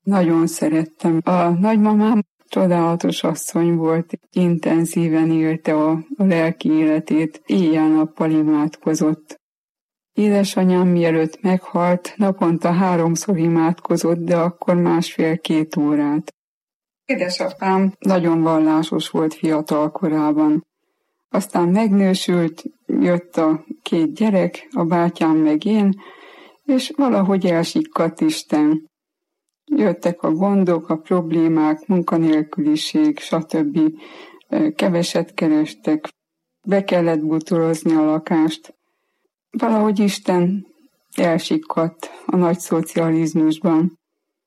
Nagyon szerettem. A nagymamám csodálatos asszony volt, intenzíven élte a lelki életét, éjjel-nappal imádkozott. Édesanyám mielőtt meghalt, naponta 3-szor imádkozott, de akkor 1,5-2 órát. Édesapám nagyon vallásos volt fiatal korában. Aztán megnősült, jött a 2 gyerek, a bátyám meg én, és valahogy elsikkadt Isten. Jöttek a gondok, a problémák, munkanélküliség, stb. Keveset kerestek, be kellett bútorozni a lakást. Valahogy Isten elsikkadt a nagy szocializmusban.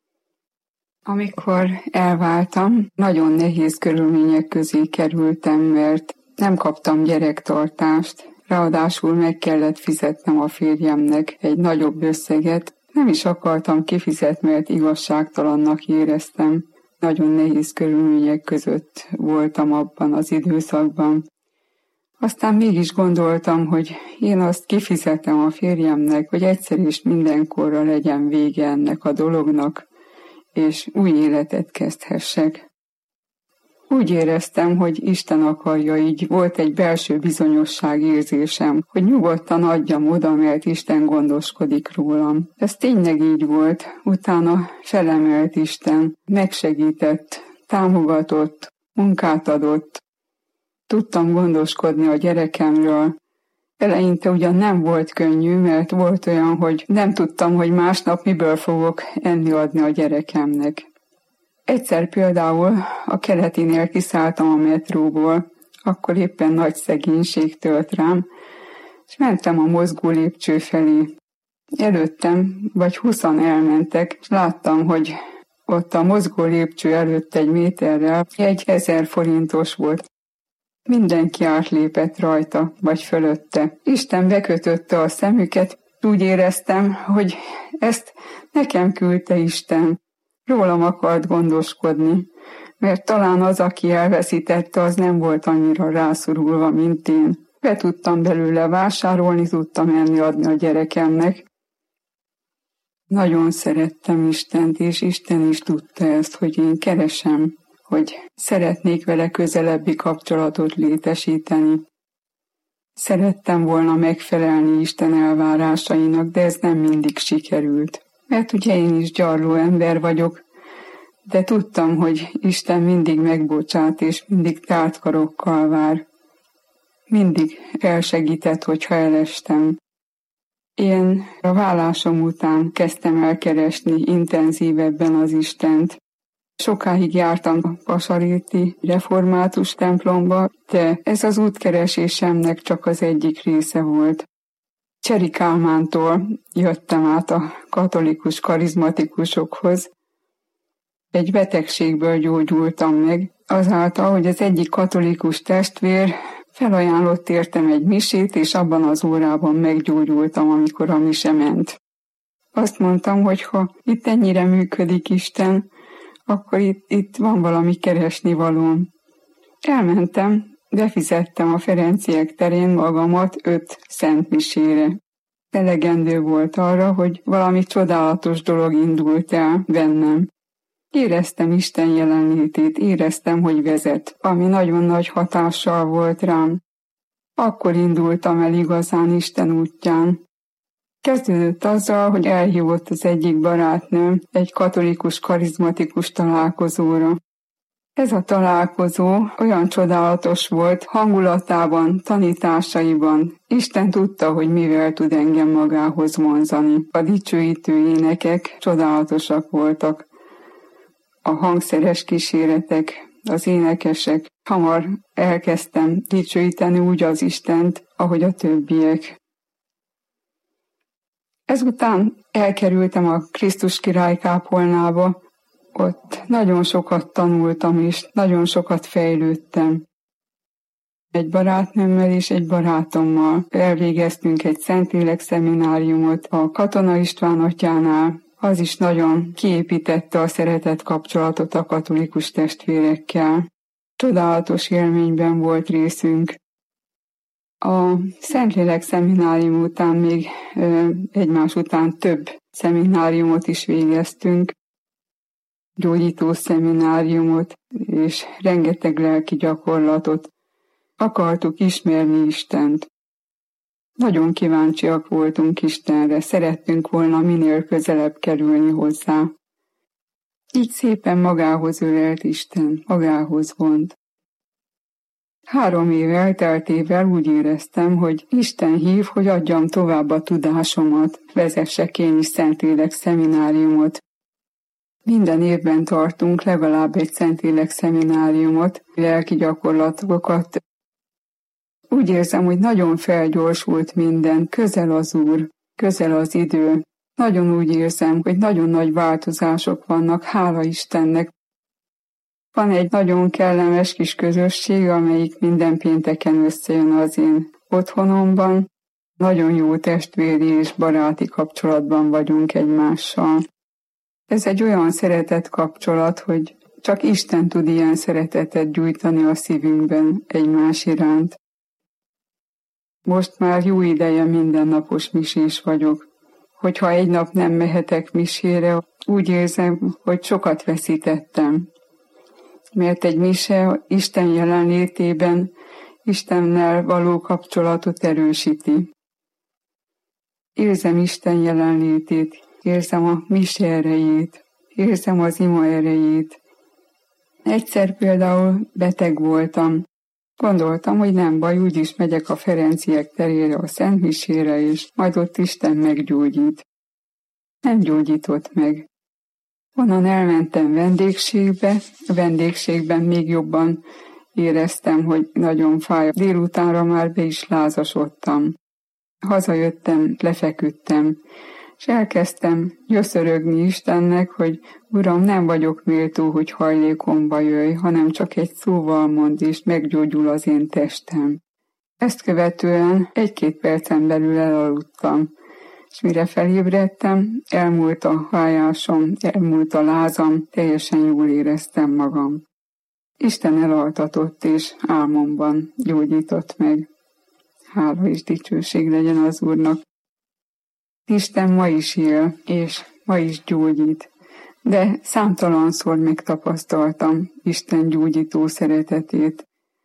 Amikor elváltam, nagyon nehéz körülmények közé kerültem, mert nem kaptam gyerektartást, ráadásul meg kellett fizetnem a férjemnek egy nagyobb összeget. Nem is akartam kifizetni, mert igazságtalannak éreztem. Nagyon nehéz körülmények között voltam abban az időszakban. Aztán mégis gondoltam, hogy én azt kifizetem a férjemnek, hogy egyszer és mindenkorra legyen vége ennek a dolognak, és új életet kezdhessek. Úgy éreztem, hogy Isten akarja, így volt egy belső bizonyosság érzésem, hogy nyugodtan adjam oda, mert Isten gondoskodik rólam. Ez tényleg így volt. Utána felemelt Isten, megsegített, támogatott, munkát adott. Tudtam gondoskodni a gyerekemről. Eleinte ugyan nem volt könnyű, mert volt olyan, hogy nem tudtam, hogy másnap miből fogok enni adni a gyerekemnek. Egyszer például a Keletinél kiszálltam a metróból, akkor éppen nagy szegénység tölt rám, és mentem a mozgó lépcső felé. Előttem vagy 20-an elmentek, és láttam, hogy ott a mozgó lépcső előtt 1 méterrel egy 1000 forintos volt. Mindenki átlépett rajta, vagy fölötte. Isten bekötötte a szemüket, úgy éreztem, hogy ezt nekem küldte Isten. Rólam akart gondoskodni, mert talán az, aki elveszítette, az nem volt annyira rászorulva, mint én. Be tudtam belőle vásárolni, tudtam enni adni a gyerekemnek. Nagyon szerettem Istent, és Isten is tudta ezt, hogy én keresem, hogy szeretnék vele közelebbi kapcsolatot létesíteni. Szerettem volna megfelelni Isten elvárásainak, de ez nem mindig sikerült. Mert ugye én is gyarló ember vagyok, de tudtam, hogy Isten mindig megbocsát, és mindig tárt karokkal vár. Mindig elsegített, hogyha elestem. Én a válásom után kezdtem el keresni intenzívebben az Istent. Sokáig jártam a Pasaréti református templomba, de ez az útkeresésemnek csak az egyik része volt. Cseri Kálmántól jöttem át a katolikus karizmatikusokhoz. Egy betegségből gyógyultam meg, azáltal, hogy az egyik katolikus testvér felajánlott értem egy misét, és abban az órában meggyógyultam, amikor a mise ment. Azt mondtam, hogy ha itt ennyire működik Isten, akkor itt van valami keresnivalóm. Elmentem, befizettem a Ferenciek terén magamat 5 szentmisére. Elegendő volt arra, hogy valami csodálatos dolog indult el bennem. Éreztem Isten jelenlétét, éreztem, hogy vezet, ami nagyon nagy hatással volt rám. Akkor indultam el igazán Isten útján. Kezdődött azzal, hogy elhívott az egyik barátnőm egy katolikus karizmatikus találkozóra. Ez a találkozó olyan csodálatos volt hangulatában, tanításaiban. Isten tudta, hogy mivel tud engem magához vonzani. A dicsőítő énekek csodálatosak voltak. A hangszeres kíséretek, az énekesek. Hamar elkezdtem dicsőíteni úgy az Istent, ahogy a többiek. Ezután elkerültem a Krisztus király kápolnába. Ott nagyon sokat tanultam, és nagyon sokat fejlődtem. Egy barátnőmmel és egy barátommal elvégeztünk egy Szentlélek szemináriumot a Katona István atyánál. Az is nagyon kiépítette a szeretet kapcsolatot a katolikus testvérekkel. Csodálatos élményben volt részünk. A Szentlélek szeminárium után még egymás után több szemináriumot is végeztünk. gyógyító szemináriumot, és rengeteg lelki gyakorlatot. Akartuk ismerni Istent. Nagyon kíváncsiak voltunk Istenre, szerettünk volna minél közelebb kerülni hozzá. Így szépen magához ölelt Isten, magához vont. 3 év elteltével úgy éreztem, hogy Isten hív, hogy adjam tovább a tudásomat, vezessek én is Szentlélek szemináriumot. Minden évben tartunk legalább egy Szentlélek szemináriumot, lelki gyakorlatokat. Úgy érzem, hogy nagyon felgyorsult minden, közel az Úr, közel az idő. Nagyon úgy érzem, hogy nagyon nagy változások vannak, hála Istennek. Van egy nagyon kellemes kis közösség, amelyik minden pénteken összejön az én otthonomban. Nagyon jó testvéri és baráti kapcsolatban vagyunk egymással. Ez egy olyan szeretett kapcsolat, hogy csak Isten tud ilyen szeretetet gyújtani a szívünkben egymás iránt. Most már jó ideje mindennapos misés vagyok. Hogyha egy nap nem mehetek misére, úgy érzem, hogy sokat veszítettem. Mert egy mise Isten jelenlétében Istennel való kapcsolatot erősíti. Érzem Isten jelenlétét, érzem a mise erejét, érzem az ima erejét. Egyszer például beteg voltam. Gondoltam, hogy nem baj, úgyis megyek a Ferenciek terére a Szent Misére, és majd ott Isten meggyógyít. Nem gyógyított meg. Onnan elmentem vendégségbe, a vendégségben még jobban éreztem, hogy nagyon fáj. Délutánra már be is lázasodtam. Hazajöttem, lefeküdtem, és elkezdtem gyöszörögni Istennek, hogy Uram, nem vagyok méltó, hogy hajlékomba jöjj, hanem csak egy szóval mondd, és meggyógyul az én testem. Ezt követően 1-2 percen belül elaludtam, és mire felébredtem, elmúlt a fájásom, elmúlt a lázam, teljesen jól éreztem magam. Isten elaltatott, és álmomban gyógyított meg. Hála és dicsőség legyen az Úrnak. Isten ma is él, és ma is gyógyít, de számtalanszor megtapasztaltam Isten gyógyító szeretetét.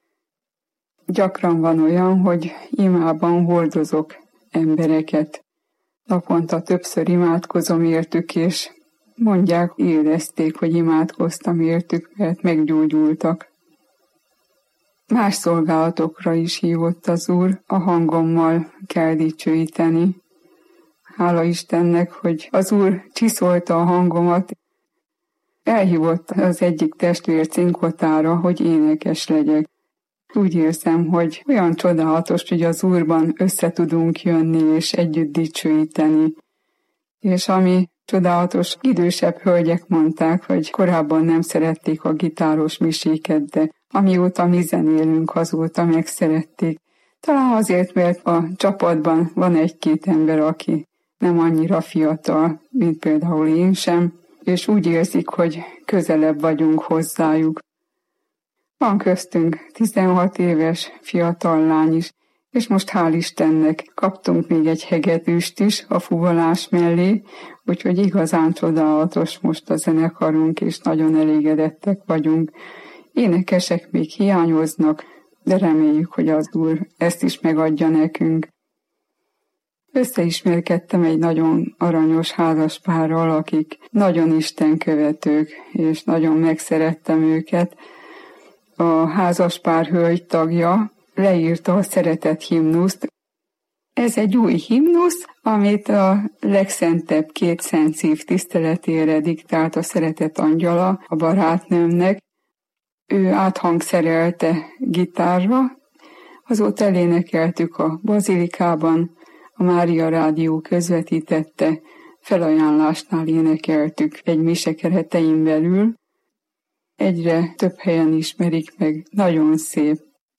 Gyakran van olyan, hogy imában hordozok embereket. Naponta többször imádkozom értük, és mondják, érezték, hogy imádkoztam értük, mert meggyógyultak. Más szolgálatokra is hívott az Úr, a hangommal kell dicsőíteni. Hála Istennek, hogy az Úr csiszolta a hangomat. Elhívott az egyik testvér cinkotára, hogy énekes legyek. Úgy érzem, hogy olyan csodálatos, hogy az Úrban össze tudunk jönni és együtt dicsőíteni. És ami csodálatos, idősebb hölgyek mondták, hogy korábban nem szerették a gitáros miséket, de amióta mi zenélünk, azóta megszerették. Talán azért, mert a csapatban van 1-2 ember, aki nem annyira fiatal, mint például én sem, és úgy érzik, hogy közelebb vagyunk hozzájuk. Van köztünk 16 éves fiatal lány is, és most hál' Istennek kaptunk még egy hegedűst is a fuvolás mellé, úgyhogy igazán csodálatos most a zenekarunk, és nagyon elégedettek vagyunk. Énekesek még hiányoznak, de reméljük, hogy az Úr ezt is megadja nekünk. Összeismerkedtem egy nagyon aranyos házaspárral, akik nagyon istenkövetők, és nagyon megszerettem őket. A házaspár hölgy tagja leírta a szeretet himnuszt. Ez egy új himnusz, amit a legszentebb 2 szent szív tiszteletére diktált a szeretet angyala a barátnőmnek. Ő áthangszerelte gitárra, azóta elénekeltük a bazilikában, a Mária Rádió közvetítette, felajánlásnál énekeltük egy mise keretein belül. Egyre több helyen ismerik meg, nagyon szép.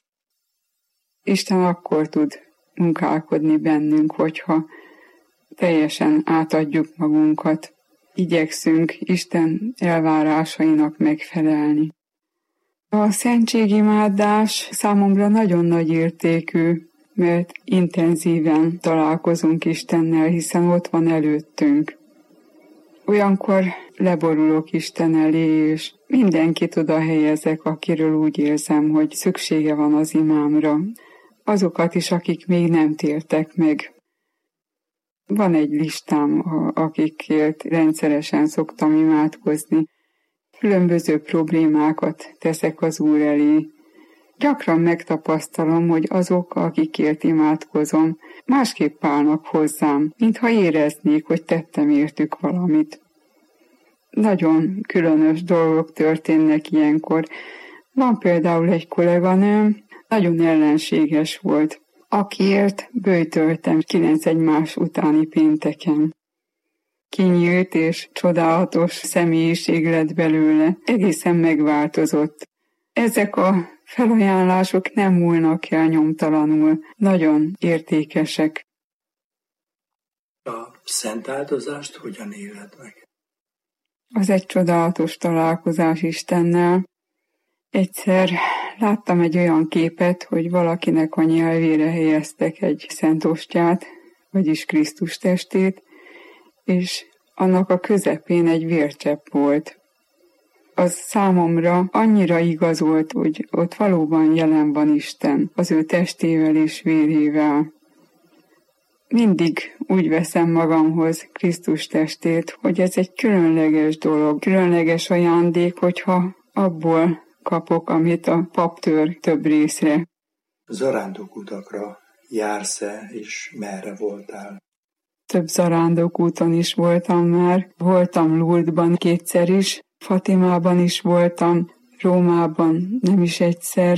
Isten akkor tud munkálkodni bennünk, hogyha teljesen átadjuk magunkat, igyekszünk Isten elvárásainak megfelelni. A szentségimádás számomra nagyon nagy értékű, mert intenzíven találkozunk Istennel, hiszen ott van előttünk. Olyankor leborulok Isten elé, és mindenkit oda helyezek, akiről úgy érzem, hogy szüksége van az imámra. Azokat is, akik még nem tértek meg. Van egy listám, akikért rendszeresen szoktam imádkozni. Különböző problémákat teszek az Úr elé. Gyakran megtapasztalom, hogy azok, akikért imádkozom, másképp állnak hozzám, mintha éreznék, hogy tettem értük valamit. Nagyon különös dolgok történnek ilyenkor. Van például egy kolléganőm, nagyon ellenséges volt, akiért böjtöltem 9 egymás utáni pénteken. Kinyílt és csodálatos személyiség lett belőle, egészen megváltozott. Ezek a felajánlások nem múlnak el nyomtalanul, nagyon értékesek. A szent áldozást hogyan éled meg? Az egy csodálatos találkozás Istennel. Egyszer láttam egy olyan képet, hogy valakinek a nyelvére helyeztek egy szent ostját, vagyis Krisztus testét, és annak a közepén egy vércsepp volt. Az számomra annyira igaz volt, hogy ott valóban jelen van Isten, az ő testével és vérével. Mindig úgy veszem magamhoz Krisztus testét, hogy ez egy különleges dolog, különleges ajándék, hogyha abból kapok, amit a pap tör több részre. Zarándokutakra jársz-e, és merre voltál? Több zarándokúton is voltam már. Voltam Lourdesban 2-szer is, Fatimában is voltam, Rómában nem is egyszer.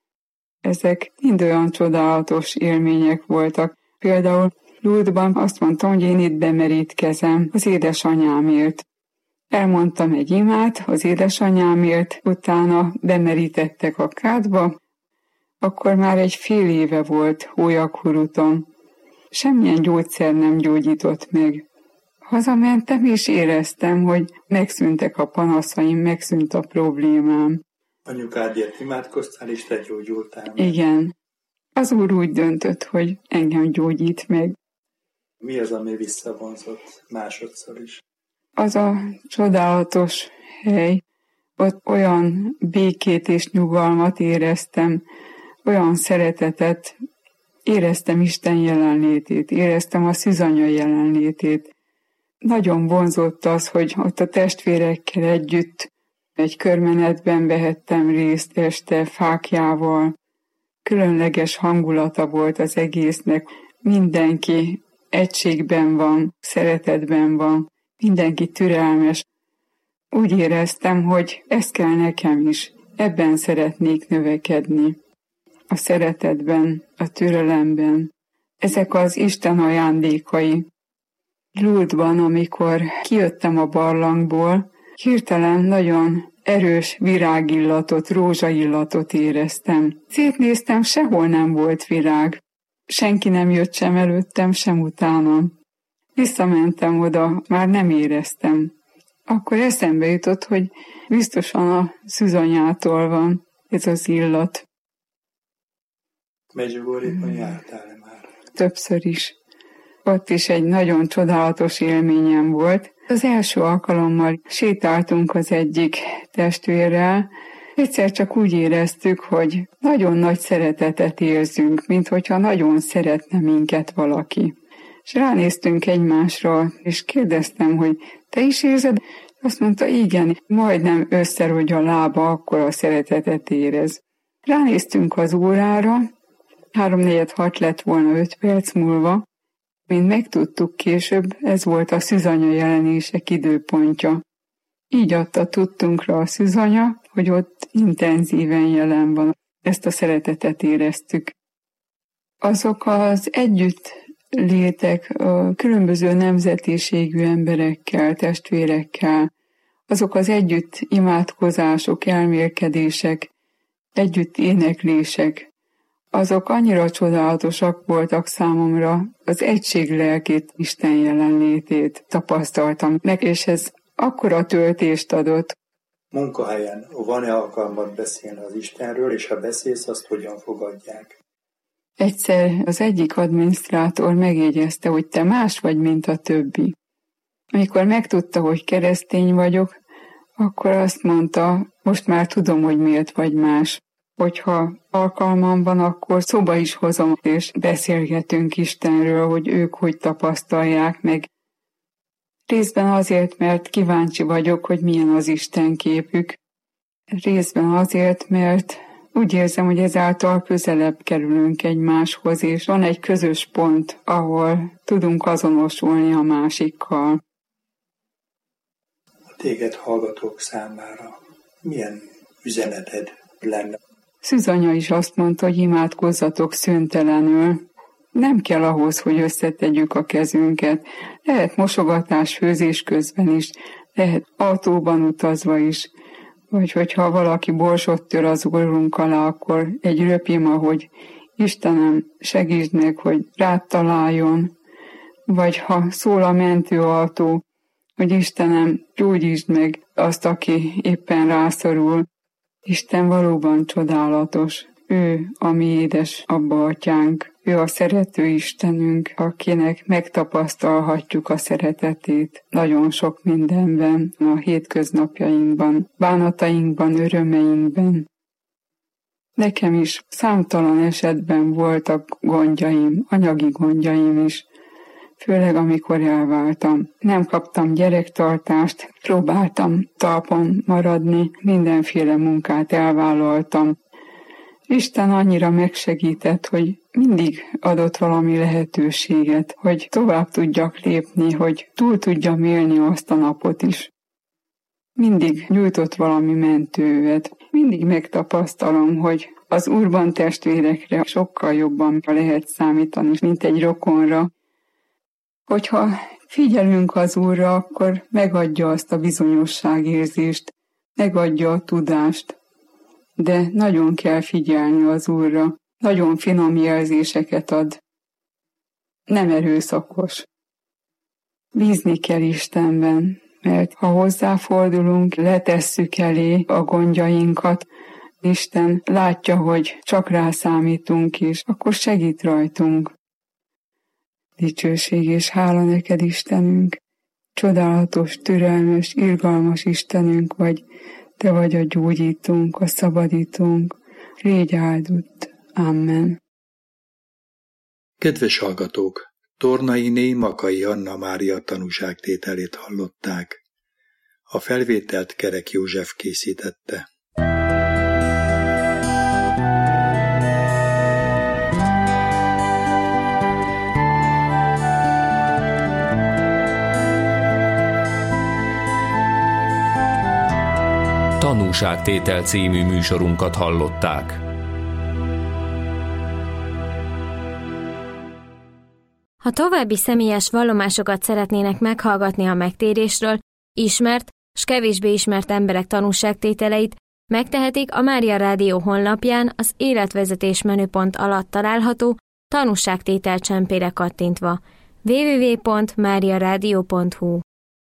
Ezek mind olyan csodálatos élmények voltak. Például Lourdesban azt mondtam, hogy én itt bemerítkezem az édesanyámért. Elmondtam egy imát az édesanyámért, utána bemerítettek a kádba, akkor már egy fél éve volt Hólyaghuruton. Semmilyen gyógyszer nem gyógyított meg. Hazamentem és éreztem, hogy megszűntek a panaszaim, megszűnt a problémám. Anyukádért imádkoztál, és te gyógyultál meg. Igen. Az Úr úgy döntött, hogy engem gyógyít meg. Mi az, ami visszavonzott másodszor is? Az a csodálatos hely, ott olyan békét és nyugalmat éreztem, olyan szeretetet, éreztem Isten jelenlétét, éreztem a szűzanya jelenlétét. Nagyon vonzott az, hogy ott a testvérekkel együtt egy körmenetben vehettem részt este fáklyával. Különleges hangulata volt az egésznek. Mindenki egységben van, szeretetben van, mindenki türelmes. Úgy éreztem, hogy ez kell nekem is, ebben szeretnék növekedni. A szeretetben, a türelemben. Ezek az Isten ajándékai. Lourdesban, amikor kijöttem a barlangból, hirtelen nagyon erős virágillatot, rózsaillatot éreztem. Szétnéztem, sehol nem volt virág. Senki nem jött sem előttem, sem utánam. Visszamentem oda, már nem éreztem. Akkor eszembe jutott, hogy biztosan a szűzanyától van ez az illat. Medjugorjéban jártál-e már? Többször is. Ott is egy nagyon csodálatos élményem volt. Az első alkalommal sétáltunk az egyik testvérrel, egyszer csak úgy éreztük, hogy nagyon nagy szeretetet érzünk, mint hogyha nagyon szeretne minket valaki. És ránéztünk egymásra, és kérdeztem, hogy te is érzed? Azt mondta, igen, majdnem összerogy a lába, akkor a szeretetet érez. Ránéztünk az órára, 3-4-6 lett volna 5 perc múlva, mint megtudtuk később, ez volt a szűzanya jelenések időpontja. Így adta tudtunkra a szűzanya, hogy ott intenzíven jelen van. Ezt a szeretetet éreztük. Azok az együttlétek a különböző nemzetiségű emberekkel, testvérekkel, azok az együtt imádkozások, elmélkedések, együtt éneklések, azok annyira csodálatosak voltak számomra, az egység lelkét, Isten jelenlétét tapasztaltam meg, és ez akkora töltést adott. Munkahelyen van-e alkalmat beszélni az Istenről, és ha beszélsz, azt hogyan fogadják? Egyszer az egyik adminisztrátor megjegyezte, hogy te más vagy, mint a többi. Amikor megtudta, hogy keresztény vagyok, akkor azt mondta, most már tudom, hogy miért vagy más. Hogyha alkalmam van, akkor szóba is hozom, és beszélgetünk Istenről, hogy ők hogy tapasztalják meg. Részben azért, mert kíváncsi vagyok, hogy milyen az Isten képük. Részben azért, mert úgy érzem, hogy ezáltal közelebb kerülünk egymáshoz, és van egy közös pont, ahol tudunk azonosulni a másikkal. A téged hallgatók számára milyen üzeneted lenne? Szűzanya is azt mondta, hogy imádkozzatok szüntelenül. Nem kell ahhoz, hogy összetegyük a kezünket. Lehet mosogatás, főzés közben is, lehet autóban utazva is, vagy hogyha valaki borsot tör az orrunk alá, akkor egy röpima, hogy Istenem, segítsd meg, hogy rád találjon, vagy ha szól a mentőautó, hogy Istenem, gyógyítsd meg azt, aki éppen rászorul. Isten valóban csodálatos. Ő a mi édes Abba Atyánk. Ő a szerető Istenünk, akinek megtapasztalhatjuk a szeretetét nagyon sok mindenben, a hétköznapjainkban, bánatainkban, örömeinkben. Nekem is számtalan esetben voltak gondjaim, anyagi gondjaim is, főleg amikor elváltam. Nem kaptam gyerektartást, próbáltam talpon maradni, mindenféle munkát elvállaltam. Isten annyira megsegített, hogy mindig adott valami lehetőséget, hogy tovább tudjak lépni, hogy túl tudjam élni azt a napot is. Mindig nyújtott valami mentővet. Mindig megtapasztalom, hogy az Úrban testvérekre sokkal jobban lehet számítani, mint egy rokonra. Hogyha figyelünk az Úrra, akkor megadja azt a bizonyosságérzést, megadja a tudást, de nagyon kell figyelni az Úrra, nagyon finom jelzéseket ad, nem erőszakos. Bízni kell Istenben, mert ha hozzáfordulunk, letesszük elé a gondjainkat, Isten látja, hogy csak rá számítunk is, akkor segít rajtunk. Dicsőség és hála neked, Istenünk, csodálatos, türelmes, irgalmas Istenünk vagy, te vagy a gyógyítónk, a szabadítónk, légy áldott. Amen. Kedves hallgatók! Tornainé Makai Anna Mária tanúságtételét hallották. A felvételt Kerek József készítette. Tanúságtétel című műsorunkat hallották. Ha további személyes vallomásokat szeretnének meghallgatni a megtérésről, ismert s kevésbé ismert emberek tanúságtételeit, megtehetik a Mária Rádió honlapján az életvezetés menüpont alatt található tanúságtétel csempére kattintva. www.mariaradio.hu